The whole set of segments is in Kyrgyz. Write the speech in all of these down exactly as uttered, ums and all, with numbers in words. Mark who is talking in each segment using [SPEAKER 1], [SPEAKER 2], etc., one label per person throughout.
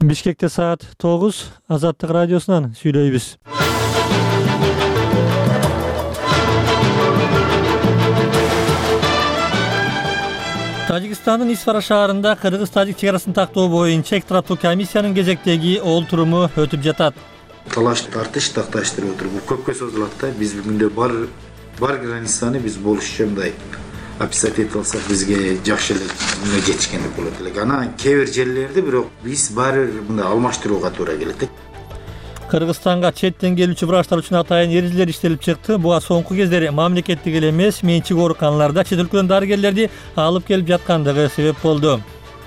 [SPEAKER 1] Бишкекте саат тогуз, Азаттык радиосунан сүйлөйбүз. Тажикстандын Исфара шаарында Кыргыз-Тажик чегарасын тактоо боюнча эки тараптуу комиссиянын кезектеги олтуруму өтүп жатат.
[SPEAKER 2] Талаш тартыш такташтырып отуруп, бул көпкө созулат да. Биз бүгүндө бар бар границаны биз болушча мындай описать этип алсак, бизге жакшы эле мына жетишкендик болот элек. Анан кээ бир жерлерде бирок биз баары мындай алмаштырууга туура келет.
[SPEAKER 1] Кыргызстанга четтен келүүчү врачтар үчүн атайын эрежелер иштелип чыкты. Буга соңку кездери мамлекеттик эле эмес, менчик ооруканаларда чет өлкөдөн дарыгерлерди алып келип жаткандыгы себеп болду.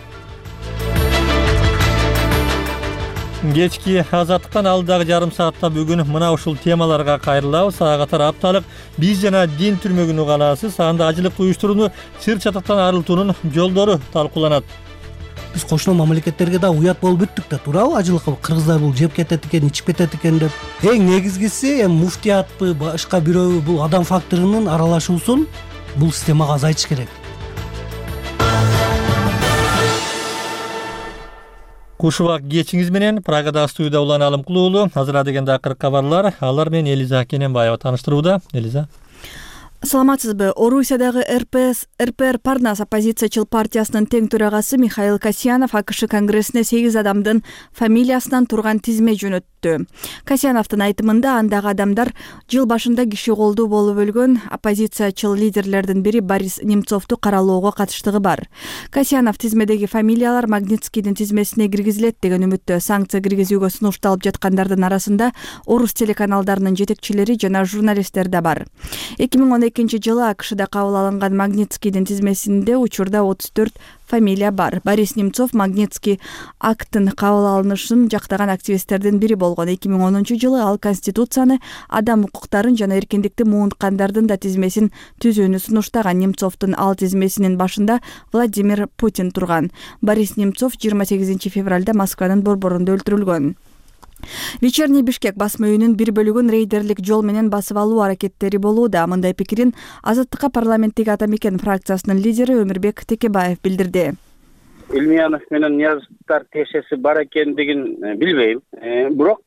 [SPEAKER 1] Кечки Азаттыктан алдагы жарым саатта бүгүн мына ушул темаларга кайрылабыз. Ага катар апталык биз жана дин түрмөгүнү каалаасыз. Анда ажылык уюштурууну сыр чатактан арылтуунун жолдору талкууланат.
[SPEAKER 3] Биз кошуна мамлекеттерге да уят болуп бүттүк да, туурабы? Ажылыкка кыргыздар бул жеп кетет экен, ичип кетет экен деп. Эң негизгиси эми муфтиятпы, башка бирөбү бул адам факторунун аралашуусун бул системага азайтыш керек.
[SPEAKER 1] Кушубак кечиңиз менен Прагада студияда Улан Алымкулуулу, азыр дегенде акыркы кабарлар, алар менен Элиза Кененбаева тааныштырууда. Элиза.
[SPEAKER 4] Саламатсызбы. Орусиядагы эр пэ эс эр пэ эр Парнас оппозициячыл партиясынын тең төрагасы Михаил Касьянов АКШ конгрессине сегиз адамдын фамилиясынан турган тизме жөнөттү. Касьяновдун айтымында андагы адамдар жыл башында киши колдуу болуп өлгөн оппозициячыл лидерлердин бири Борис Немцовду каралоого катыштыгы бар. Касьянов тизмедеги фамилиялар Магнитскийдин тизмесине киргизилет деген үмүттө. Санкция киргизүүгө сунушталып жаткандардын арасында орус телеканалдарынын жетекчилери жана журналисттер да бар. эки миң он экинчи жылы АКШда кабыл алынган Магнитскийдин тизмесинде учурда отуз төрт фамилия бар. Борис Немцов Магнитский акттын кабыл алынышын жактаган активисттердин бири болгон. эки миң онунчу жылы ал Конституцияны, адам укуктарын жана эркиндикти муунткандардын да тизмесин түзүүнү сунуштаган. Немцовдун ал тизмесинин башында Владимир Путин турган. Борис Немцов жыйырма сегизинчи февралда Москванын борборунда өлтүрүлгөн. Вечерний Бишкек басма үйүнүн бир бөлүгүн рейдерлик жол менен басып алуу аракеттери болууда. Мындай пикирин Азаттыкка парламенттеги Ата Мекен фракциясынын лидери Өмүрбек Текебаев билдирди.
[SPEAKER 5] Илмиянов менен Ниязовдор тиешеси бар экендигин билбейм. Бирок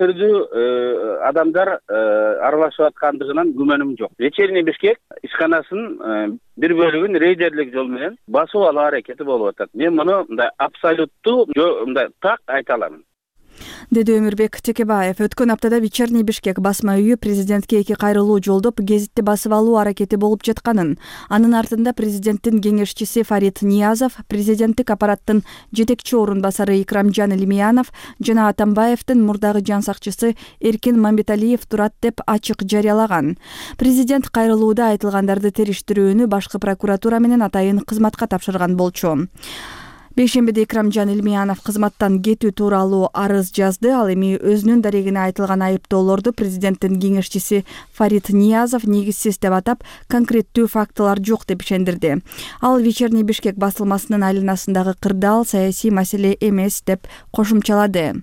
[SPEAKER 5] таасирдүү адамдар аралашып аткандыгынан күмөнүм жок. Вечерний Бишкек ишканасынын бир бөлүгүн рейдерлик жол менен басып алуу аракети болуп атат. Мен муну мындай абсолюттуу мындай так айта алам.
[SPEAKER 4] Деди Өмүрбек Текебаев. Өткөн аптада Вечерний Бишкек басма үйү президентке эки кайрылуу жолдоп гезитти басып алуу аракети болуп жатканын, анын артында президенттин кеңешчиси Фарид Ниязов, президенттик аппараттын жетекчи орун басары Икрамжан Илмиянов жана Атамбаевдин мурдагы жан сакчысы Эркин Мамбеталиев турат деп ачык жарыялаган. Президент кайрылууда айтылгандарды териштирүүнү башкы прокуратура менен атайын кызматка тапшырган болчу. Бейшембиде Икрамжан Илмиянов кызматтан кетүү тууралуу арыз жазды. Ал эми өзүнүн дарегине айтылган айыптоолорду президенттин кеңешчиси Фарид Ниязов негизсиз деп атап, конкреттүү фактылар жок деп ишендирди. Ал Вечерний Бишкек басылмасынын айланасындагы кырдаал саясий маселе эмес деп кошумчалады.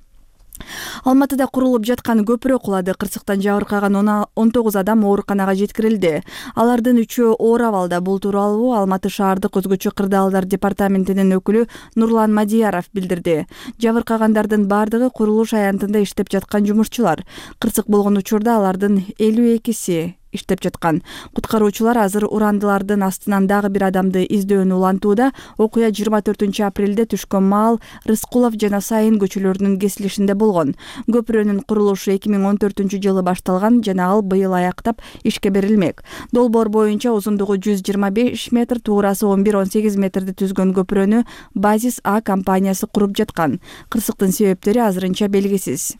[SPEAKER 4] Алматыда курулуп жаткан көпүрө кулады. Кырсыктан жабыркаган он тогуз адам ооруканага жеткирилди. Алардын үчөө оор абалда. Бул тууралуу Алматы шаардык өзгөчө кырдаалдар департаментинин өкүлү Нурлан Мадияров билдирди. Жабыркагандардын бардыгы курулуш аянтында иштеп жаткан жумушчулар. Кырсык болгон учурда алардын элүү экиси иштеп жаткан. Куткаруучулар азыр урандылардын астынан дагы бир адамды издөөнү улантууда. Окуя жыйырма төртүнчү апрелде түшкөн маал Рыскулов жана Сайын көчөлөрүнүн кесилишинде болгон. Көпүрөнүн курулушу эки миң он төртүнчү жылы башталган жана ал быйыл аяктап ишке берилмек. Долбоор боюнча узундугу жүз жыйырма беш метр, туурасы он бир он сегиз метрди түзгөн көпүрөнү Базис А компаниясы куруп жаткан. Кырсыктын себептери азырынча белгисиз.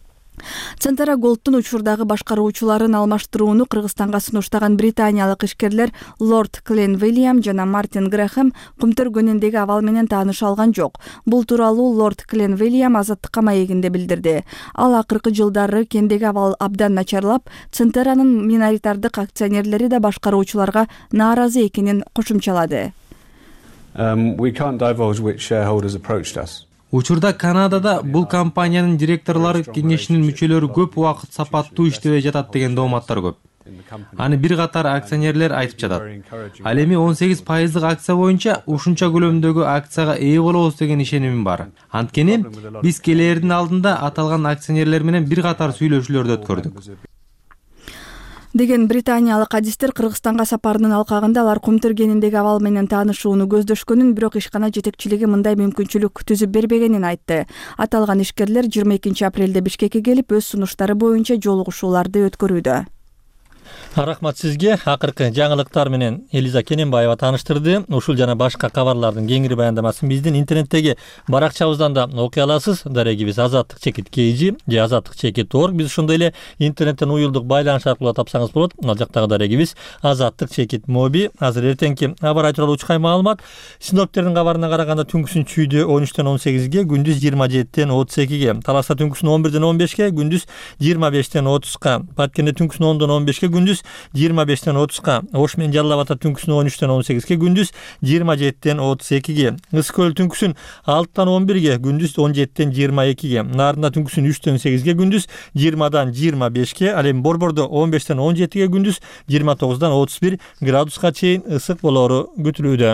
[SPEAKER 4] Центара Голдтун учурдагы башкаруучуларын алмаштырууну Кыргызстанга сунуштаган британиялык ишкерлер Лорд Клен Вильям жана Мартин Грэхэм кумтөргөнүндөгү абал менен тааныша алган жок. Бул тууралуу Лорд Клен Вильям Азаттыкка маегинде билдирди. Ал акыркы жылдары кендеги абал абдан начарлап, Центеранын миноритардык акционерлери да башкаруучуларга нааразы экенин кошумчалады.
[SPEAKER 6] Um, we can't divulge which shareholders approached us.
[SPEAKER 7] Учурда Канадада бул компаниянын директорлору кеңешинин мүчөлөрү көп убакыт сапаттуу иштебей жатат деген дооматтар көп. Аны бир катар акционерлер айтып жатат. Ал эми он сегиз пайыздык акция боюнча ушунча көлөмдөгү акцияга ээ болобуз деген ишенимим бар. Анткени биз келээрдин алдында аталган акционерлер менен бир катар сүйлөшүүлөрдү өткөрдүк.
[SPEAKER 4] Деген британиялык адистер Кыргызстанга сапарынын алкагында алар кум тергеніндеги абал менен таанышууну көздөшкөнүн, бирок ишкана жетекчилиги мындай мүмкүнчүлүк түзүп бербегенин айтты. Аталган ишкерлер жыйырма экинчи апрелде Бишкекке келип, өз сунуштары боюнча жолугушууларды өткөрүүдө.
[SPEAKER 1] Рахмат сизге. Акыркы жаңылыктар менен Элиза Кененбаева тааныштырды. Ушул жана башка кабарлардын кеңири баяндамасын биздин интернеттеги баракчабыздан да окуй аласыз. Дарегибиз азаттык чекит kg же азаттык чекит точка орг. Биз ошондой эле интернеттен уюлдук байланыш аркылуу тапсаңыз болот. Ал жактагы дарегибиз азаттык чекит моби. Азыр эртеңки аба ырайы тууралуу учкай маалымат. Синоптиктердин кабарына караганда түнкүсүн чүйдө он үчтөн он сегизге, күндүз жыйырма жетиден отуз экиге, Таласта түнкүсүн он бирден он бешке, күндүз жыйырма бештен отузга, Баткенде түнкүсүн ондон он бешке, күндүз жыйырма бештен отузга, Ош менен Жалал Абадта түнкүсүн он үчтөн он сегизге, күндүз жыйырма жетиден отуз экиге, Ысык көл түнкүсүн алтыдан он бирге, күндүз он жетиден жыйырма экиге, Нарында түнкүсүн үчтөн сегизге, күндүз жыйырмадан жыйырма бешке, ал эми Борбордо он бештен он жетиге, күндүз жыйырма тогуздан отуз бир градуска чейин ысык болоору күтүлүүдө.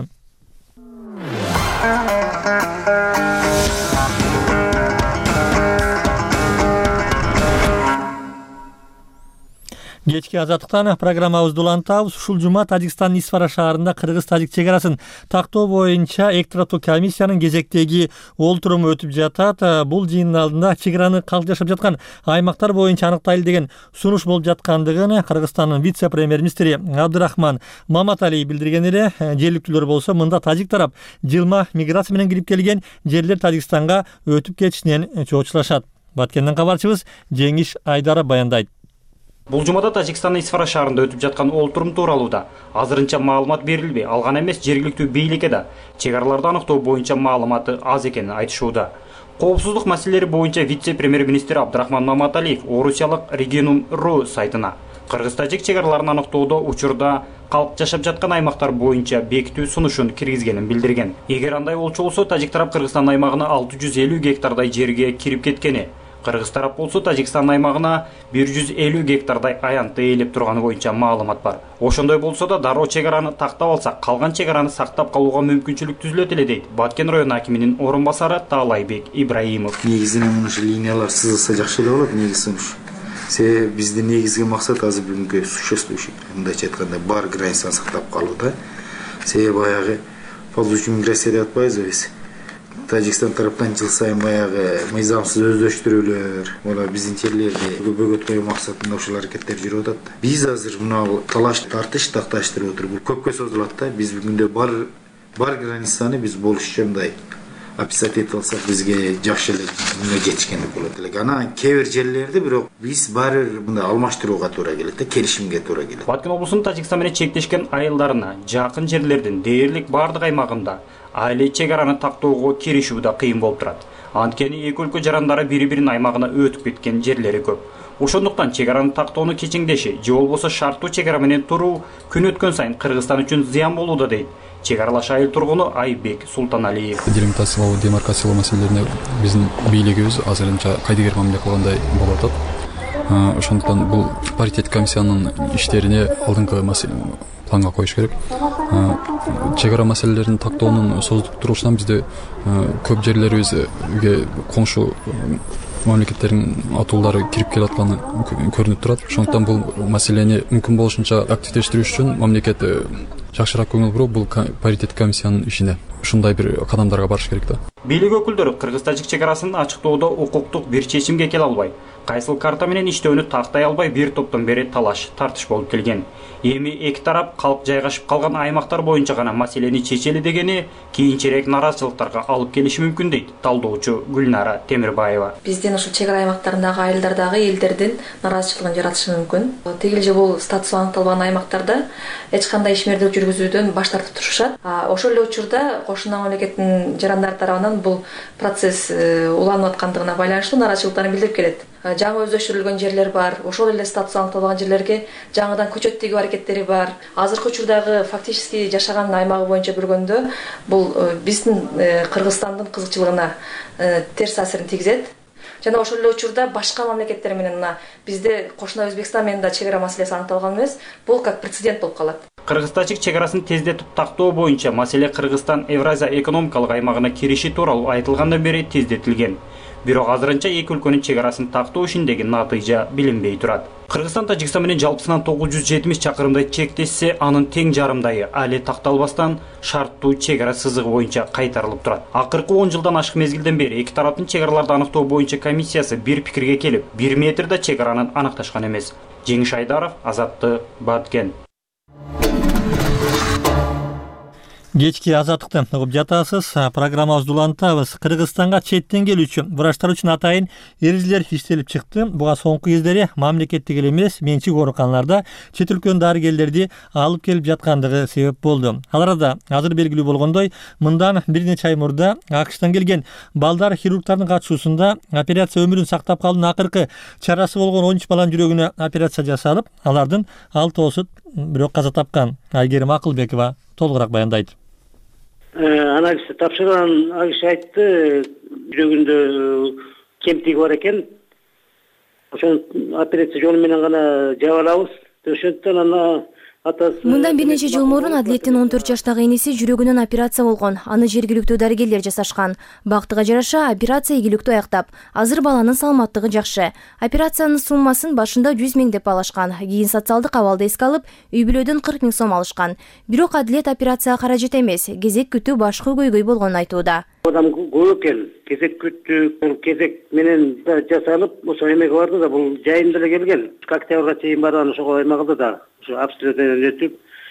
[SPEAKER 1] Кечки азаттыктан программабызды улантабыз. Ушул жума Тажикстандын Исфара шаарында кыргыз-тажик чек арасын тактоо боюнча эки тараптуу комиссиянын кезектеги олтуруму өтүп жатат. Бул жыйындын алдында чек араны калк жашап жаткан аймактар боюнча аныктайлы деген сунуш болуп жаткандыгын Кыргызстандын вице-премьер-министри Абдырахман Маматалиев билдирген эле. Жергиликтүүлөр болсо мында тажик тарап жылма миграция менен кирип келген жерлер Тажикстанга өтүп кетишинен чоочулашат. Баткенден кабарчыбыз Жеңиш Айдара баяндайт.
[SPEAKER 8] Бул жумада Тажикстандын Исфара шаарында өтүп жаткан олтурум тууралуу да азырынча маалымат берилбей, алган эмес жергиликтүү бийликке да чек араларды аныктоо боюнча маалыматы аз экенин айтышууда. Коопсуздук маселелери боюнча вице-премьер-министр Абдырахман Маматалиев Орусиялык Регионум ру сайтына кыргыз-тажик чек араларын аныктоодо учурда калк жашап жаткан аймактар боюнча бекитүү сунушун киргизгенин билдирген. Эгер андай болчу болсо, тажик тарап Кыргызстан аймагына алты жүз элүү гектардай жерге кирип кеткени, Кыргыз тарап болсо Тажикстан аймагына бир жүз элүү гектардай аянтты ээлеп турганы боюнча маалымат бар. Ошондой болсо да дароо чек араны тактап алсак, калган чек араны сактап калууга мүмкүнчүлүк түзүлөт эле дейт Баткен район акиминин орун басары Таалайбек Ибраимов.
[SPEAKER 2] Негизинен ушу линиялар сызылса жакшы эле болот, негизи ушу. Себеби биздин негизги максат азыр бүгүнкү существующий, мындайча айтканда, бар границаны сактап калуу да. Себеби баягы ползучий миграция деп атпайбызбы биз. Тажикстан тараптан жыл сайын баягы мыйзамсыз өздөштүрүүлөр, мына биздин жерлерди бөгөткөө максатында ушул аракеттер жүрүп атат. Биз азыр мына талаш тартыш такташтырып отуруп, бул көпкө созулат да. Биз бүгүндө бар бар границаны биз болушча мындай описать этип алсак, бизге жакшы эле мына жетишкендик болот элек. Анан кээ бир жерлерди бирок биз баары мындай алмаштырууга туура келет да, келишимге туура келет.
[SPEAKER 8] Баткен облусунун Тажикстан менен чектешкен айылдарына жакын жерлердин дээрлик бардык аймагында айыл чек араны тактоого киришүү да кыйын болуп турат. Анткени эки өлкө жарандары бири-биринин аймагына өтүп кеткен жерлери көп. Ошондуктан чек араны тактоону кечиңдеши же болбосо шарттуу чек ара менен туруу күн өткөн сайын Кыргызстан үчүн зыян болууда дейт чек аралаш айыл тургуну Айбек Султаналиев.
[SPEAKER 9] Делимитациялоо, демаркациялоо маселелерине биздин бийлигибиз азырынча кайдыгер мамиле кылгандай болуп атат. Ошондуктан бул паритет комиссиянын иштерине алдыңкы планга коюш керек. Чек ара маселелерин тактоонун создук турушунан бизде көп жерлерибизге коңшу мамлекеттердин атуулары кирип келатканы көрүнүп турат. Ошондуктан бул маселени мүмкүн болушунча активдештирүү үчүн мамлекет жакшыраак көңүл буруп, бул паритет комиссиянын ишине ушундай бир кадамдарга барыш керек да.
[SPEAKER 8] Бийлик өкүлдөрү кыргыз-тажик чек арасын ачыктоодо укуктук бир чечимге келе албай, кайсыл карта менен иштөөнү тактай албай бир топтон бери талаш тартыш болуп келген. Эми эки тарап калк жайгашып калган аймактар боюнча гана маселени чечели дегени кийинчерээк нараазычылыктарга алып келиши мүмкүн дейт талдоочу Гүлнара Темирбаева.
[SPEAKER 10] Биздин ушул чек ара аймактарындагы айылдардагы элдердин нараазычылыгын жаратышы мүмкүн. Тигил же бул статусу аныкталган аймактарда эч кандай ишмердик жүргүзүүдөн баш тартып турушат. Ошол эле учурда кошуна мамлекеттин жарандары тарабынан бул процесс уланып аткандыгына байланыштуу нараазычылыктарын билдирип келет. Жаңы өздөштүрүлгөн жерлер бар, ошол эле статусу аныкталган жерлерге жаңыдан көчөт тигүү аракеттери бар. Азыркы учурдагы фактически жашаган аймагы боюнча көргөндө бул биздин Кыргызстандын кызыкчылыгына терс таасирин тийгизет. жана ошол эле учурда башка мамлекеттер менен мына бизде кошуна Өзбекстан менен да чек ара маселеси аныкталган эмес. Бул как прецедент болуп калат.
[SPEAKER 8] Кыргыз-тажик чек арасын тездетип тактоо боюнча маселе Кыргызстан Евразия экономикалык аймагына кириши тууралуу айтылгандан бери тездетилген. Бирок азырынча эки өлкөнүн чек арасын тактоо ишиндеги натыйжа билинбей турат. Кыргызстан Тажикстан менен жалпысынан тогуз жүз жетимиш чакырымдай чектешсе, анын тең жарымдайы али такталбастан шарттуу чек ара сызыгы боюнча кайтарылып турат. Акыркы он жылдан ашык мезгилден бери эки тараптын чек араларды аныктоо боюнча комиссиясы бир пикирге келип, бир метрде чек аранын аныкташкан эмес. Жеңиш Айдаров, Азаттык, Баткен.
[SPEAKER 1] Кечки азаттыкты угуп жатасыз. Программабызды улантабыз. Кыргызстанга четтен келүүчү врачтар үчүн атайын эрежелер иштелип чыкты. Буга соңку кездери мамлекеттик эле эмес, менчик ооруканаларда чет өлкөнүн дарыгерлерди алып келип жаткандыгы себеп болду. Аларда азыр белгилүү болгондой, мындан бир нече ай мурда АКШтан келген балдар хирургтардын катышуусунда операция өмүрүн сактап калуунун акыркы чарасы болгон он үч баланын жүрөгүнө операция жасалып, алардын алтоосу бирок каза тапкан. Айгерим Акылбекова толугураак баяндайт.
[SPEAKER 11] Анализди тапшырган АКШ айтты, жүрөгүндө кемтиги бар экен. Ошон операция жолу менен гана жаап алабыз. Ошондон ана
[SPEAKER 12] Мындан бир нече жыл мурун Адлеттин он төрт жаштагы энеси жүрөгүнөн операция болгон. Аны жергиликтүү дарыгерлер жасашкан. Бактыга жараша операция ийгиликтүү аяктап. Азыр баланын саламаттыгы жакшы. Операциянын суммасын башында жүз миң деп алышкан. Кийин социалдык абалды эске алып, үй бүлөдөн кырк миң сом алышкан. Бирок Адлет операцияга каражат эмес, кезек күтүү башкы көйгөй болгонун айтууда.
[SPEAKER 11] Адам көп экен. Кезек күттү, кезек менен жасалып, ошо эмеге барды да, бул жайында эле келген. Октябрга чейин барган ошого эме да. Обстрелден өтүп,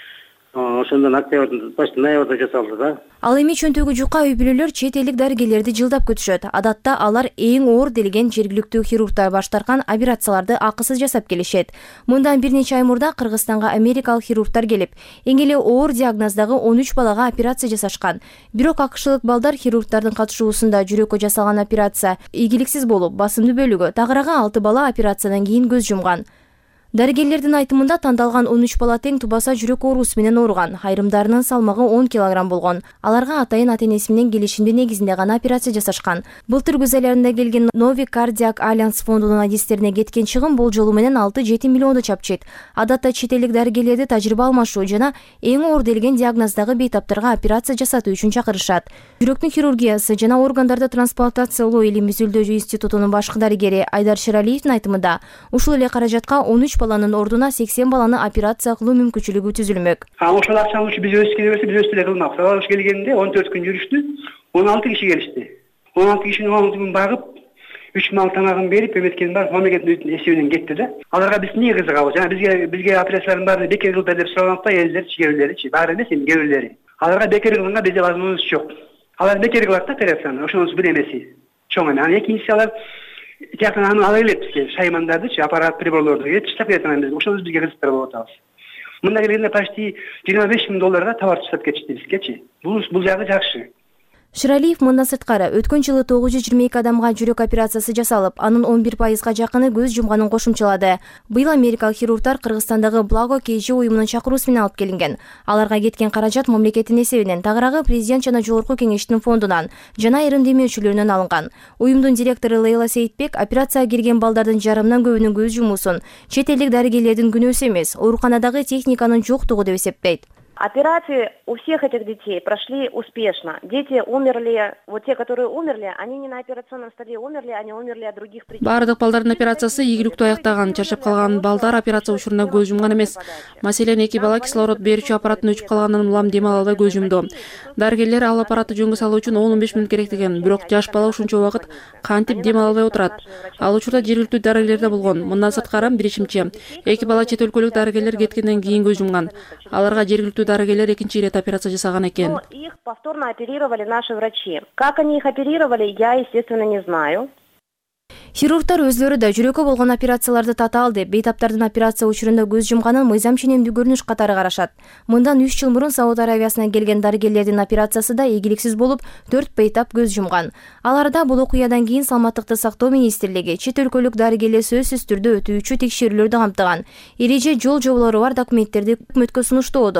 [SPEAKER 11] ошондон октябрдын башында ноябрда жасалды да.
[SPEAKER 12] Ал эми чөнтөгү жука үй бүлөлөр чет элдик дарыгерлерди жылдап күтүшөт. Адатта алар эң оор делген жергиликтүү хирургдар баш тарткан операцияларды акысыз жасап келишет. Мындан бир нече ай мурда Кыргызстанга америкалык хирургдар келип, эң эле оор диагноздагы он үч балага операция жасашкан. Бирок акышлык балдар хирургдардын катышуусунда жүрөккө жасалган операция ийгиликсиз болуп, басымдуу бөлүгү тагыраагы алты бала операциядан кийин көз жумган. Дарыгерлердин айтымында тандалган он үч бала тең тубаса жүрөк оорусу менен ооруган. Айрымдарынын салмагы он килограмм болгон. Аларга атайын ата-энеси менен келишимдүү негизинде гана операция жасашкан. Былтыр күз айларында келген Нови Кардиак Альянс фондунун адистерине кеткен чыгым болжолу менен алты жети миллионду чапчыйт. Адатта чет элдик дарыгерлерди тажрыйба алмашуу жана эң оор делген диагноздагы бейтаптарга операция жасатуу үчүн чакырышат. Жүрөктүн хирургиясы жана органдарды трансплантациялоо илим изилдөө институтунун башкы дарыгери Айдар Шералиевдин айтымында, ушул эле каражатка он үч баланын ордуна сексен баланы операция кылуу мүмкүнчүлүгү түзүлмөк.
[SPEAKER 13] Ошол акчаны ушу биз өз келебиз, биз өз деле кылмакчы. Алар келгенде он төрт күн жүрүштү, он алты киши келишти. он алты кишинин он алты күн багып, үч мал тамагын берип, эметкен бар, мамлекеттин эсебинен кетти да. Аларга биз эмне кызыгабыз? Жана бизге бизге операциялардын баарын бекер кылып деп сураганыкта элдер, чигебилери, баары эмес, эми кебилери. Аларга бекер кылганга бизде возможность жок. Алар бекер кылат да операцияны, ошонун бир эмеси. Чоң эме. Анан экинчиси алар жактан аны ала келет бизге, шаймандардычы, аппарат приборлорду таштап кеткен бизге. Ошону бизге кызыктырып болуп атабыз. Мында келгенде почти жыйырма беш миң долларга товар таштап кетишти бизгечи. Бул бул жагы жакшы.
[SPEAKER 12] Шыралиев мындан сырткары өткөн жылы тогуз жүз жыйырма эки адамга жүрөк операциясы жасалып, анын он бир пайызга жакыны көз жумганын кошумчалады. Быйыл америкалык хирургдар Кыргызстандагы Благо Кейжи уюмунун чакыруусу менен алып келинген. Аларга кеткен каражат мамлекеттин эсебинен, тагыраагы президент жана жогорку кеңештин фондунан жана айрым демөөрчүлөрүнөн алынган. Уюмдун директору Лейла Сейитбек операцияга кирген балдардын жарымынан көбүнүн көз жумуусун чет элдик дарыгерлердин күнөөсү эмес, ооруканадагы техниканын жоктугу деп эсептейт.
[SPEAKER 14] Операции у всех этих детей прошли успешно. Дети умерли, вот те, которые умерли, они не на операционном столе умерли, они умерли от других причин.
[SPEAKER 15] Бардык балдардын операциясы ийгиликтүү аяктаган. Чарчап калган балдар операция учурунда көз жумган эмес. Маселен, эки бала кислород берүүчү аппараттын өчүп калганынан улам дем ала албай көз жумду. Дарыгерлер ал аппаратты жөнгө салуу үчүн он он беш мүнөт керек деген. Бирок жаш бала ушунча убакыт кантип дем ала албай отурат. Ал учурда жергиликтүү дарыгерлер болгон. Мындан сырткары билишимче, эки бала чет өлкөлүк дарыгерлер кеткенден кийин көз жумган. Аларга жергиликтүү дарыгерлер экинчи ирет операция жасаган экен.
[SPEAKER 14] Их повторно оперировали наши врачи. Как они их оперировали, я, естественно, не знаю.
[SPEAKER 12] Хирургдар өзлөрү да жүрөккө болгон операцияларды тата алды. Бейтаптардын операция учурунда көз жумганын мыйзам ченемдүү көрүнүш катары карашат. Мындан үч жыл мурун Сауд Аравиясынан келген дарыгерлердин операциясы да ийгиликсиз болуп, төрт бейтап көз жумган. Аларда бул окуядан кийин Саламаттыкты сактоо министрлиги чет өлкөлүк дарыгерлер сөзсүз түрдө өтүүчү текшерүүлөрдү камтыган. Эреже жол жоболору бар документтерди өкмөткө сунуштоодо.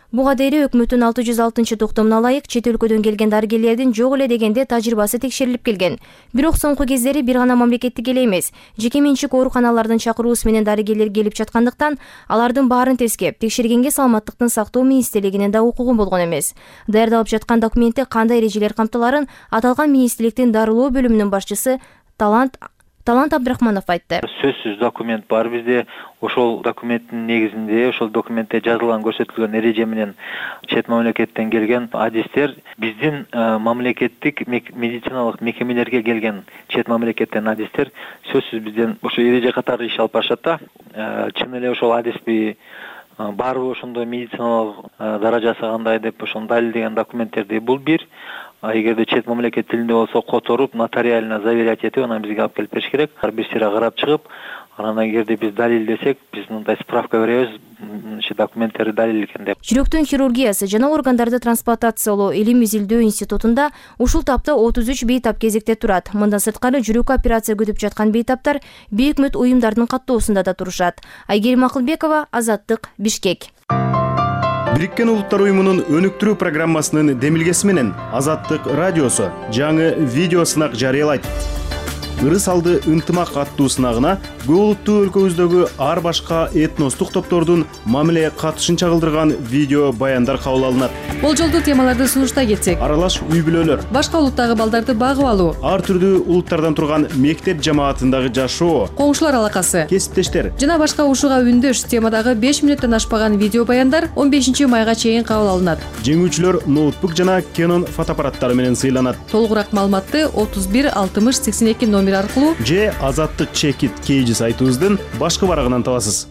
[SPEAKER 12] Буга дейре өкмөттүн алты жүз алтынчы токтомуна ылайык чет өлкөдөн келген дарыгерлердин жок эле дегенде тажрыйбасы текшерилип келген. Бирок соңку кездери бир гана мамлекеттик эле эмес, жеке менчик ооруканалардын чакыруусу менен дарыгерлер келип жаткандыктан, алардын баарын тескеп, текшергенге саламаттыктын сактоо министрлигинин да укугу болгон эмес. Даярдалып жаткан документте кандай эрежелер камтыларын аталган министрликтин дарылоо бөлүмүнүн башчысы Талант Талант Абдрахманов айтты.
[SPEAKER 16] Сөзсүз документ бар бизде. Ошол документтин негизинде, ошол документте жазылган көрсөтүлгөн эреже менен чет мамлекеттен келген адистер биздин мамлекеттик медициналык мекемелерге келген чет мамлекеттен адистер сөзсүз бизден ошо эреже катары иш алып барышат да. Чын эле ошол адиспи барбы ошондой медициналык даражасы кандай деп ошону далилдеген документтерди бул бир. Эгерде чет мамлекет тилинде болсо которуп, нотариально заверять этип, анан бизге алып келип бериш керек. Бир сыйра карап чыгып, анан эгерде биз далилдесек, биз мындай справка беребиз, ошо документтерди далил экен деп.
[SPEAKER 12] Жүрөктүн хирургиясы жана органдарды трансплантациялоо илим изилдөө институтунда ушул тапта отуз үч бейтап кезекте турат. Мындан сырткары жүрөк операция күтүп жаткан бейтаптар бейөкмөт уюмдардын каттоосунда да турушат. Айгерим Акылбекова, Азаттык, Бишкек.
[SPEAKER 17] Бириккен Улуттар уюмунун өнүктүрүү программасынын демилгеси менен Азаттык радиосу жаңы видео сынак жарыялайт. Ырыс алды ынтымак аттуу сынагына көп улуттуу өлкөбүздөгү ар башка этностук топтордун мамиле катышын чагылдырган видео баяндар кабыл алынат.
[SPEAKER 18] Болжолдуу темаларды сунуштай кетсек,
[SPEAKER 17] аралаш үй бүлөлөр,
[SPEAKER 18] башка улуттагы балдарды багып алуу,
[SPEAKER 17] ар түрдүү улуттардан турган мектеп жамаатындагы жашоо,
[SPEAKER 18] коңшулар алакасы,
[SPEAKER 17] кесиптештер
[SPEAKER 18] жана башка ушуга үндөш темадагы беш мүнөттөн ашпаган видео баяндар он бешинчи майга чейин кабыл алынат.
[SPEAKER 17] Жеңүүчүлөр ноутбук жана Canon фотоаппараттары менен сыйланат.
[SPEAKER 18] Толугураак маалыматты отуз бир алтымыш сексен эки номер аркылуу
[SPEAKER 17] же Азаттык чекит кейжи сайтыбыздын башкы барагынан табасыз.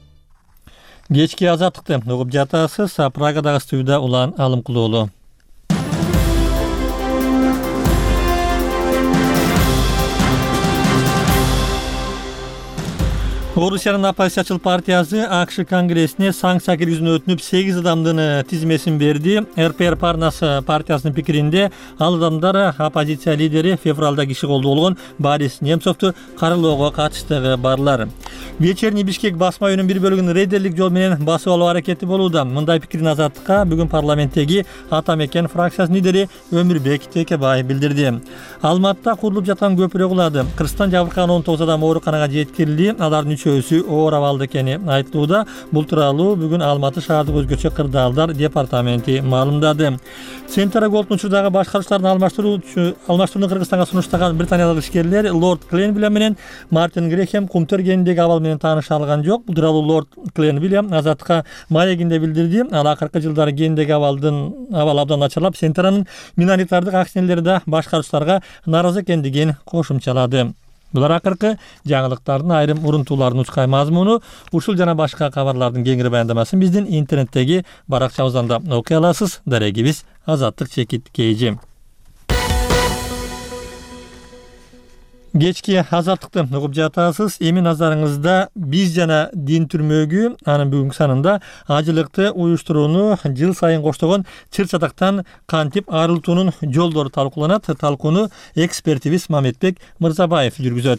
[SPEAKER 1] Кечки Азаттыкты угуп жатасыз. Прагадагы студияда Улан Алымкулуулу. Орусиянын оппозициячыл партиясы АКШ конгрессине санкция киргизүүнү өтүнүп сегиз адамдын тизмесин берди. РПР Парнас партиясынын пикиринде ал адамдар оппозиция лидери февралда киши колдуу болгон Борис Немцовду каралоого катыштыгы барлар. Вечерний Бишкек басма үйүнүн бир бөлүгүн рейдерлик жол менен басып алуу аракети болууда. Мындай пикирин Азаттыкка бүгүн парламенттеги Ата Мекен фракциясынын лидери Өмүрбек Текебаев билдирди. Алматта курулуп жаткан көпүрө кулады. Кыргызстан жабыркаган он тогуз адам ооруканага жеткирилди. Алардын үчөөсү оор абалда экени айтылууда. Бул тууралуу бүгүн Алматы шаардык өзгөчө кырдаалдар департаменти маалымдады. Центр Голдун учурдагы башкаруучулардын алмаштырууну Кыргызстанга сунуштаган британиялык ишкерлер Лорд Кленвилем менен Мартин Грехем кумтөргендеги абал менен тааныша алган жок. Бул тууралуу Лорд Кленвилем Азаттыкка маегинде билдирди. Ал акыркы жылдары гендеги абалдын абал абдан начарлап, Центрнын миноритардык акционерлери да башкаруучуларга нааразы экендигин кошумчалады. Булар акыркы жаңылыктардын айрым урунтууларын учкай мазмуну. Ушул жана башка кабарлардын кеңири баяндамасын биздин интернеттеги баракчабыздан да окуй аласыз. Дарегибиз Азаттык чекит кейжи. Кечки Азаттыкты угуп жатасыз. Эми назарыңызда биз жана дин түрмөгү анын бүгүнкү санында ажылыкты уюштурууну жыл сайын коштогон чыр-чатактан кантип арылтуунун жолдору талкууланат. Талкууну экспертибиз Мамедбек Мырзабаев жүргүзөт.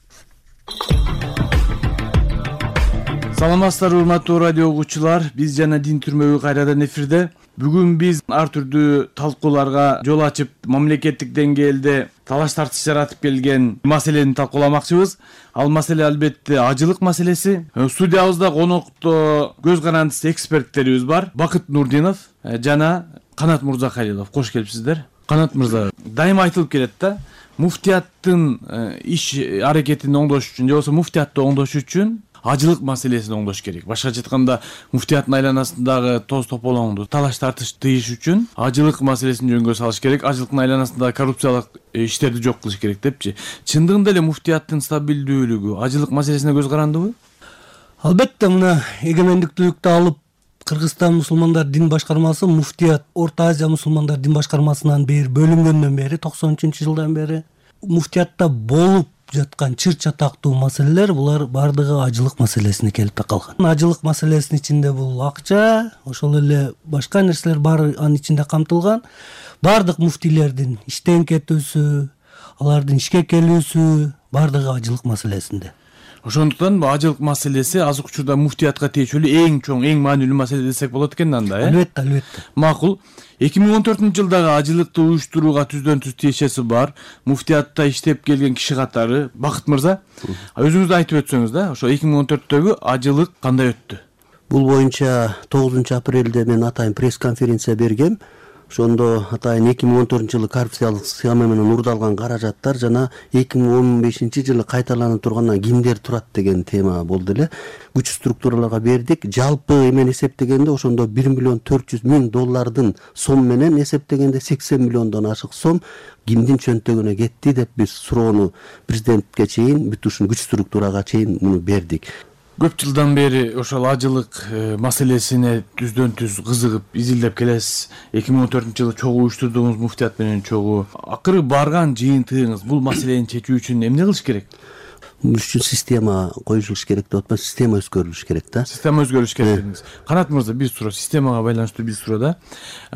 [SPEAKER 19] Саламатсыздар урматтуу радио угуучулар, биз жана дин түрмөгү кайрадан эфирде. Бүгүн биз ар түрдүү талкууларга жол ачып, мамлекеттик деңгээлде талаш тартыш жаратып келген маселени талкууламакчыбыз. Ал маселе албетте ажылык маселеси. Студиябызда конокто көз карандысы эксперттерибиз бар. Бакыт Нурдинов жана Канат Мурзакалилов. Кош келипсиздер. Канат мырза, дайыма айтылып келет да, муфтияттын иш аракетин оңдош үчүн, же болбосо муфтиятты оңдош үчүн ажылык маселесин оңдош керек. Башкача айтканда, муфтияттын айланасындагы тоз тополоңду талаш тартыш тыйыш үчүн ажылык маселесин жөнгө салыш керек. Ажылыктын айланасындагы коррупциялык иштерди жок кылыш керек депчи. Чындыгында эле муфтияттын стабилдүүлүгү ажылык маселесине көз карандыбы?
[SPEAKER 3] Албетте, мына эгемендиктүүлүктү алып Кыргызстан мусулмандар дин башкармасы муфтият Орто Азия мусулмандар дин башкармасынан бери бөлүнгөндөн бери токсон үчүнчү жылдан бери муфтиятта болуп жаткан чыр-чатактуу маселелер булар бардыгы ажылык маселесине келип такалган. Ажылык маселесинин ичинде бул акча, ошол эле башка нерселер баары анын ичинде камтылган. Бардык муфтилердин иштен кетүүсү, алардын ишке келүүсү бардыгы ажылык маселесинде.
[SPEAKER 19] Ошондуктан бул ажылык маселеси азыркы учурда муфтиятка тиешелүү эң чоң, эң маанилүү маселе десек болот экен анда, э?
[SPEAKER 3] Албетте, албетте.
[SPEAKER 19] Макул. эки миң он төртүнчү жылдагы ажылыкты уюштурууга түздөн түз тиешеси бар. Муфтиятта иштеп келген киши катары Бакыт мырза, өзүңүз айтып өтсөңүз да, ошо эки миң он төрттөгү ажылык кандай өттү?
[SPEAKER 20] Бул боюнча тогузунчу апрелде мен атайын пресс-конференция бергем. Ошондо атайын эки миң он төртүнчү жылы коррупциялык схема менен урдалган каражаттар жана эки миң он бешинчи жылы кайталанып тургандан кимдер турат деген тема болду эле. Күч структураларга бердик. Жалпы эмен эсептегенде ошондо бир миллион төрт жүз миң доллардын сом менен эсептегенде сексен миллиондон ашык сом кимдин чөнтөгүнө кетти деп биз суроону президентке чейин, бүт ушул күч структурага чейин муну бердик.
[SPEAKER 19] Көп жылдан бери ошол ажылык маселесине түздөн түз кызыгып изилдеп келесиз. эки миң он төртүнчү жылы чогуу уюштурдуңуз, муфтият менен чогуу. Акыры барган жыйынтыгыңыз бул маселени чечүү үчүн эмне кылыш керек?
[SPEAKER 20] Бул үчүн система коюлуш керек деп атпайбы, система өзгөрүлүш керек да.
[SPEAKER 19] Система өзгөрүш керек дедиңиз. Канат мырза, бир суроо, системага байланыштуу бир суроо да.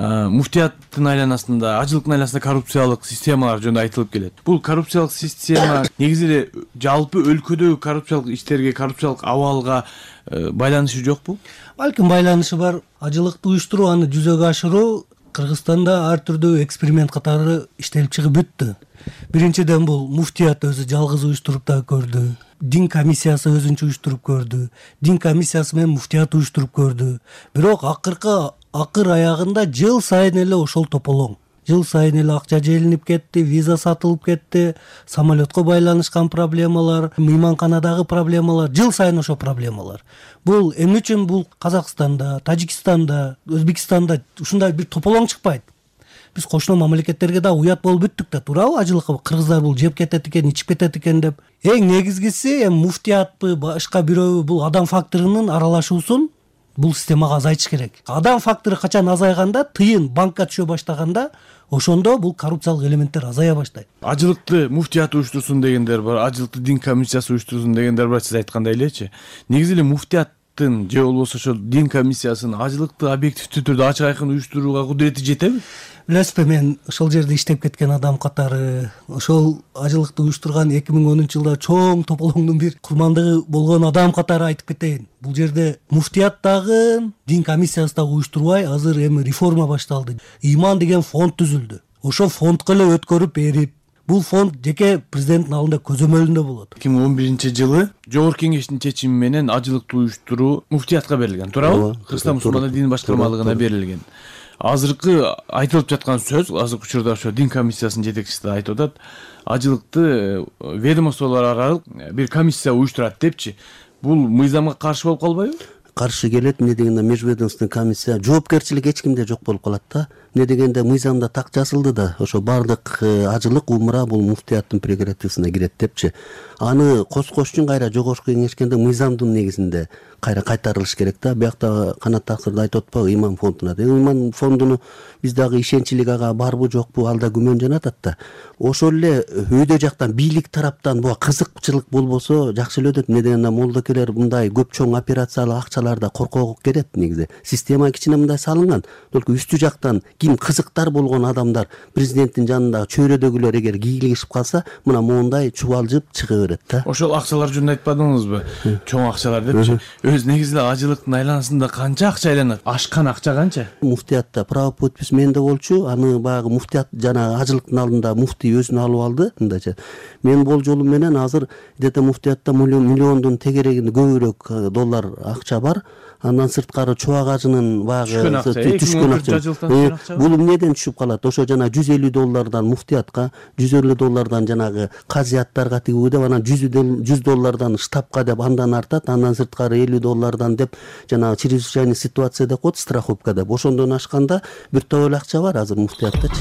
[SPEAKER 19] Муфтияттын айланасында, ажылыктын айланасында коррупциялык системалар жөнүндө айтылып келет. Бул коррупциялык система негизи эле жалпы өлкөдөгү коррупциялык иштерге, коррупциялык абалга байланышы жокпу?
[SPEAKER 3] Балким байланышы бар. Ажылыкты уюштуруу, аны жүзөгө ашыруу Кыргызстанда ар түрдүү эксперимент катары иштелип чыгып бүттү. Биринчиден бул муфтият өзү жалгыз уюштуруп да көрдү. Дин комиссиясы өзүнчө уюштуруп көрдү. Дин комиссиясы менен муфтият уюштуруп көрдү. Бирок акыркы акыр аягында жыл сайын эле ошол тополоң. Жыл сайын эле акча желинип кетти, виза сатылып кетти, самолетко байланышкан проблемалар, мейманканадагы проблемалар, жыл сайын ошо проблемалар. Бул эмне үчүн бул Казакстанда, Тажикстанда, Өзбекстанда ушундай бир тополоң чыкпайт? Биз кошуна мамлекеттерге да уят болуп бүттүк да, туурабы? Ажылыкка кыргыздар бул жеп кетет экен, ичип кетет экен деп. Эң негизгиси эми муфтиятпы, башка бирөү бул адам факторунун аралашуусун бул системага азайтыш керек. Адам фактору качан азайганда, тыйын банкка түшө баштаганда, ошондо бул коррупциялык элементтер азая баштайт.
[SPEAKER 19] Ажылыкты муфтият уюштурсун дегендер бар, ажылыкты дин комиссиясы уюштурсун дегендер бар, сиз айткандай элечи. Негизи эле муфтияттын же болбосо ошол дин комиссиясынын ажылыкты объективдүү түрдө ачык айкын уюштурууга кудурети жетеби?
[SPEAKER 3] Билесизби, мен ошол жерде иштеп кеткен адам катары, ошол ажылыкты уюштурган эки миң онунчу жылда чоң тополоңдун бир курмандыгы болгон адам катары айтып кетейин. Бул жерде муфтият дагы, дин комиссиясы дагы уюштурбай, азыр эми реформа башталды. Иман деген фонд түзүлдү. Ошол фондко эле өткөрүп берип, бул фонд жеке президенттин алдында көзөмөлүндө болот.
[SPEAKER 19] эки миң он биринчи жылы Жогорку Кеңештин чечими менен ажылыкты уюштуруу муфтиятка берилген, туурабы? Кыргызстан мусулмандар дин башкармалыгына берилген. Азыркы айтылып жаткан сөз, азыркы учурда ошо дин комиссиясынын жетекчиси да айтып атат, ажылыкты ведомстволор аралык бир комиссия уюштурат депчи. Бул мыйзамга каршы болуп калбайбы?
[SPEAKER 20] Каршы келет, эмне дегенде межведомственный комиссия, жоопкерчилик эч кимде жок болуп калат да. Эмне дегенде мыйзамда так жазылды да, ошо бардык ажылык умура бул муфтияттын прерогативасына кирет депчи. Аны коскош үчүн кайра Жогорку Кеңешкенде мыйзамдын негизинде кайра кайтарылыш керек да. Биякта Канат Таксырда айтып атпайбы, иман фондуна. Иман фондуну биз дагы ишенчилик ага барбы жокпу, ал да күмөн жанатат да. Ошол эле өйдө жактан бийлик тараптан буга кызыкчылык болбосо жакшы эле өтөт. Эмне дегенде молдокелер мындай көп чоң операциялык акчаларда коркогуп келет негизи. Система кичине мындай салынган. Только үстү жактан ким кызыктар болгон адамдар, президенттин жанындагы чөйрөдөгүлөр эгер кийлигишип калса, мына моундай чубалжып чыга берет да.
[SPEAKER 19] Ошол акчалар жөнүндө айтпадыңызбы? Чоң акчалар депчи. Өз негизи эле ажылыктын айланасында канча акча айланат? Ашкан акча канча?
[SPEAKER 20] Муфтиятта право подпись менде болчу, аны баягы муфтият жана ажылыктын алдында муфтий өзүнө алып алды, мындайча. Мен болжолум менен азыр дете муфтиятта миллиондун тегерегинде көбүрөөк доллар акча бар. Андан сырткары чубак ажынын баягы түшкөн акча. Бул эмнеден түшүп калат? Ошо жана жүз элүү доллардан муфтиятка, жүз элүү доллардан жанагы казияттарга тигүү деп, анан жүз доллардан штабка деп андан артат, андан сырткары элүү доллардан деп жанагы чрезвычайный ситуация деп коет, страховка деп. Ошондон ашканда бир топ эле акча бар азыр муфтияттачы.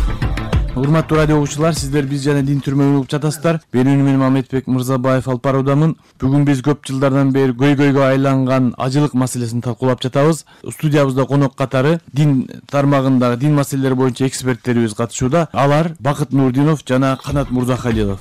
[SPEAKER 19] Урматтуу радио угуучулар, сиздер биз жана дин түрмөгүн угуп жатасыздар. Менин менен Мамедбек Мырзабаев алып баруудамын. Бүгүн биз көп жылдардан бери көйгөйгө айланган ажылык маселесин талкуулап жатабыз. Студиябызда конок катары дин тармагындагы дин маселелери боюнча эксперттерибиз катышууда. Алар Бакыт Нурдинов жана Канат Мурзахалилов.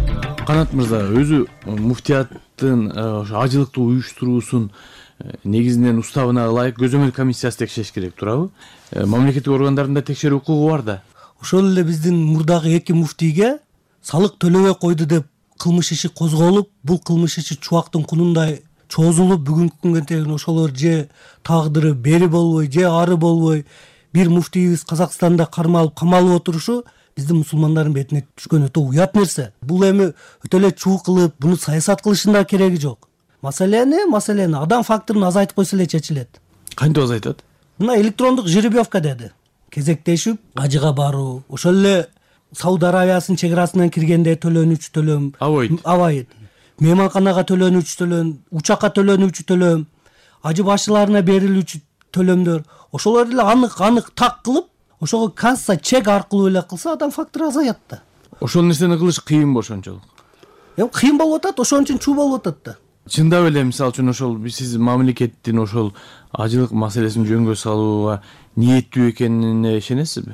[SPEAKER 19] Канат мырза, өзү муфтияттын ошо ажылыкты уюштуруусун негизинен уставына ылайык көзөмөл комиссиясы текшериш керек, туурабы? Мамлекеттик органдарында текшерүү укугу бар да.
[SPEAKER 3] Ошол эле биздин мурдагы эки муфтийге салык төлөбөй койду деп кылмыш иши козголуп, бул кылмыш иши чубактын кунундай чозулуп, бүгүнкү күнгө чейин ошолор же тагдыры бери болбой, же ары болбой бир муфтийибиз Казакстанда кармалып, камалып отурушу биздин мусулмандардын бетине түшкөн өтө уят нерсе. Бул эми өтө эле чуу кылып, буну саясат кылыштын да кереги жок. Маселени, маселени адам факторун азайтып койсо эле чечилет.
[SPEAKER 19] Кантип азайтат?
[SPEAKER 3] Мына электрондук жеребьевка деди. Кезектешип, ажыга баруу, ошол эле Сауд Аравиясынын чек арасынан киргенде төлөнүүчү төлөм,
[SPEAKER 19] абайт.
[SPEAKER 3] Абайт. Мейманканага төлөнүүчү төлөм, учакка төлөнүүчү төлөм, ажы башчыларына берилүүчү төлөмдөр, ошолор эле анык-анык так кылып, ошого касса чек аркылуу эле кылса адам фактору азаят да.
[SPEAKER 19] Ошол нерсени кылыш кыйын ошончолук.
[SPEAKER 3] Эми кыйын болуп атат, ошон үчүн чуу болуп атат да.
[SPEAKER 19] Чындап эле мисалы үчүн ошол сиз мамлекеттин ошол ажылык маселесин жөнгө салууга ниеттүү экенине ишенесизби?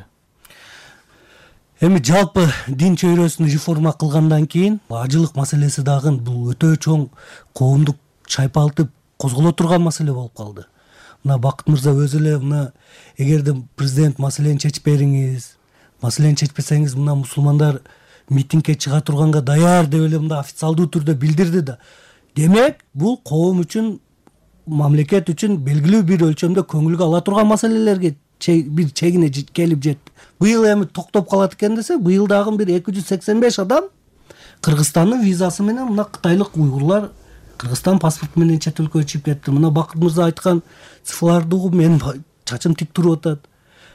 [SPEAKER 3] Эми жалпы дин чөйрөсүн реформа кылгандан кийин ажылык маселеси дагы бул өтө чоң коомдук чайпалтып козголо турган маселе болуп калды. Мына Бакыт мырза өзү эле мына эгерде президент маселени чечип бериңиз, маселени чечпесеңиз мына мусулмандар митингге чыга турганга даяр деп эле мында официалдуу түрдө билдирди да. Демек, бул коом үчүн, мамлекет үчүн белгилүү бир өлчөмдө көңүлгө ала турган маселелерге бир чегине келип жетти. Быйыл эми токтоп калат экен десе, быйыл дагы бир эки жүз сексен беш адам Кыргызстандын визасы менен мына кытайлык уйгурлар Кыргызстан паспорту менен чет өлкөгө чыгып кетти. Мына Бакыт мырза айткан цифрларды угуп менин чачым тик туруп атат.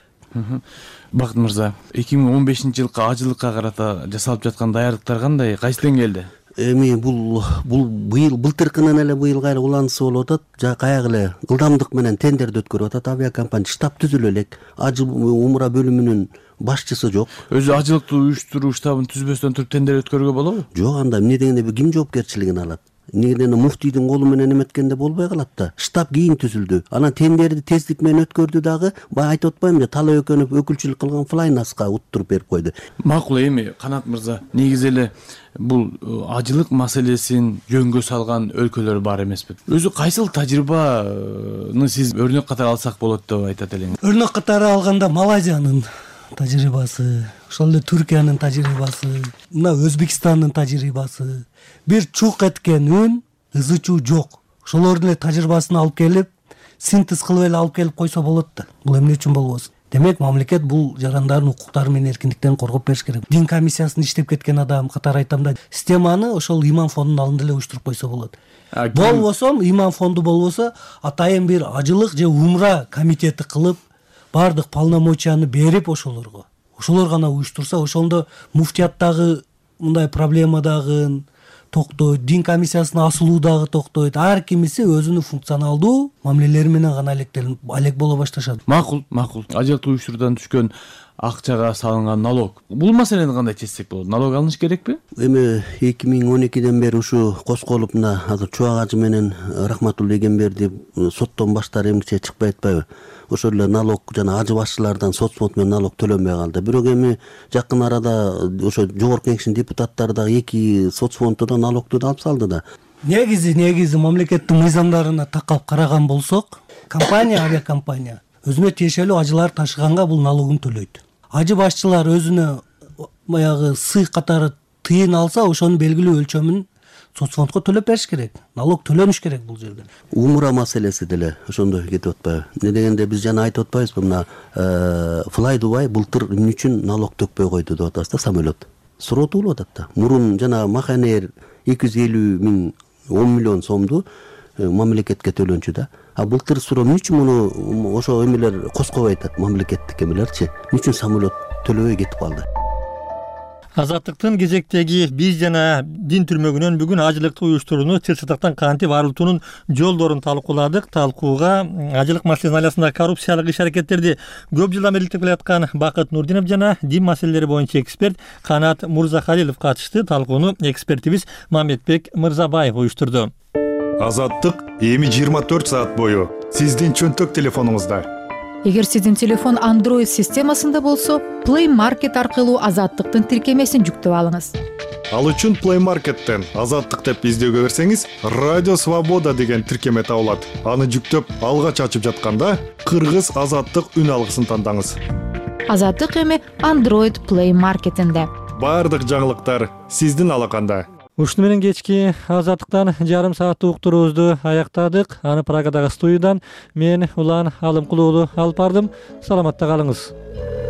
[SPEAKER 19] Бакыт мырза, эки миң он бешинчи жылкы ажылыкка карата жасалып жаткан даярдыктар кандай, кайсы деңгээлде?
[SPEAKER 20] Эми бул бул быйыл былтыркынан эле быйыл кайра уланысы болуп атат. Жа каяк эле ылдамдык менен тендерди өткөрүп атат. Авиакомпания штаб түзүлө элек. Ажы умра бөлүмүнүн башчысы жок.
[SPEAKER 19] Өзү ажылыкты уюштуруу штабын түзбөстөн туруп тендер өткөрүүгө болобу?
[SPEAKER 20] Жок, анда эмне дегенде ким жоопкерчилигин алат? Негеден муфтийдин колу менен эметкенде болбой калат да. Штаб кийин түзүлдү. Анан тендерди тездик менен өткөрдү дагы. Бая айтып атпаймынбы, Талай Өкөнов өкүлчүлүк кылган Флайнаска уттуруп берип койду.
[SPEAKER 19] Макул, эми Канат мырза, негизи эле бул ажылык маселесин жөнгө салган өлкөлөр бар эмеспи? Өзү кайсыл тажрыйбаны сиз өрнөк катары алсак болот деп айтат элеңиз?
[SPEAKER 3] Өрнөк катары алганда Малайзиянын тажрыйбасы, ошол эле Түркиянын тажрыйбасы, мына Өзбекстандын тажрыйбасы, бир чук эткен үн, ызы чуу жок. Ошолордун эле тажрыйбасын алып келип, синтез кылып эле алып келип койсо болот да. Бул эмне үчүн болбосун? Демек, мамлекет бул жарандардын укуктары менен эркиндиктерин коргоп бериш керек. Дин комиссиясында иштеп кеткен адам катары айтам да, системаны ошол иман фондунун алдында эле уюштуруп койсо болот. Болбосо, иман фонду болбосо, атайын бир ажылык же умра комитети кылып, бардык полномочияны берип ошолорго. Ошолор гана уюштурса, ошондо муфтияттагы мындай проблема дагы токтойт, дин комиссиясына асылуу дагы токтойт. Ар кимиси өзүнүн функционалдуу мамилелери менен гана алек боло башташат.
[SPEAKER 19] Макул, макул. Ажылыкты уюштуруудан түшкөн акчага салынган налог. Бул маселени кандай чечсек болот? Налог алыныш керекпи?
[SPEAKER 20] Эми эки миң он экиден бери ушу козголуп мына азыр Чубак ажы менен Рахматулла Эгемберди соттон баштары эмгиче чыкпай атпайбы? Ошол эле налог жана ажы башчылардан сот фонд менен налог төлөнбөй калды. Бирок эми жакын арада ошо жогорку кеңештин депутаттары дагы эки сот фонддо да налогду да алып салды да.
[SPEAKER 3] Негизи, негизи мамлекеттин мыйзамдарына такалып караган болсок, компания, авиакомпания өзүнө тиешелүү ажылар ташыганга бул налогун төлөйт. Ажы башчылар өзүнө баягы сый катары тыйын алса, ошонун белгилүү өлчөмүн соцфондко төлөп бериш керек. Налог төлөнүш керек бул жерде.
[SPEAKER 20] Умра маселеси деле ошондой кетип атпайбы? Эмне дегенде биз жана айтып атпайбызбы, мына Fly Dubai былтыр эмне үчүн налог төкпөй койду деп атабыз да, самолет. Суротулуп атат да. Мурун жана Маханер эки жүз элүү миң он миллион сомду мамлекетке төлөнчү да. А былтыр суроо эмне үчүн муну ошо эмелер коскобой атат, мамлекеттик эмелерчи? Эмне үчүн самолет төлөбөй кетип калды?
[SPEAKER 1] Азаттыктын кезектеги биз жана дин түрмөгүнөн бүгүн ажылыкты уюштурууну чыр-чатактан кантип арылтуунун жолдорун талкууладык. Талкууга ажылык маселесинин айласында коррупциялык иш-аракеттерди көп жылдан бери иликтеп келаткан Бакыт Нурдинов жана дин маселелери боюнча эксперт Канат Мурзахалилов катышты. Талкууну экспертибиз Мамедбек Мырзабаев уюштурду.
[SPEAKER 21] Азаттык эми жыйырма төрт саат бою сиздин чөнтөк телефонуңузда.
[SPEAKER 22] Эгер сиздин телефон Android системасында болсо, Play Market аркылуу Азаттыктын тиркемесин жүктөп алыңыз.
[SPEAKER 21] Ал үчүн Play Market'тен Азаттык деп издөөгө берсеңиз, Радио Свобода деген тиркеме табылат. Аны жүктөп алгач ачып жатканда Кыргыз Азаттык үн алгысын тандаңыз.
[SPEAKER 22] Азаттык эми Android Play Market'инде.
[SPEAKER 21] Бардык жаңылыктар сиздин алаканда.
[SPEAKER 1] Ушуну менен кечки Азаттыктан жарым сааттык уктуруубузду аяктадык. Аны Прагадагы студиядан мен Улан Алымкулуулу алып бардым. Саламатта калыңыз.